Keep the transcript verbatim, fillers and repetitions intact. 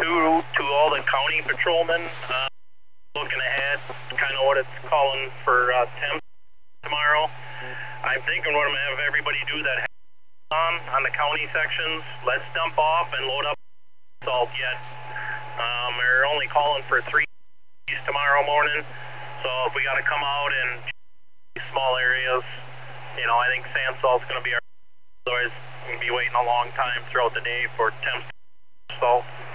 two to all the county patrolmen. Uh, looking ahead, kind of what it's calling for uh, temps tomorrow. I'm thinking what I'm going to have everybody do that on on the county sections. Let's dump off and load up salt yet. Um, we're only calling for three tomorrow morning, so if we got to come out in small areas, you know, I think sand salt's going to be our. Otherwise, we're going to be waiting a long time throughout the day for temps salt.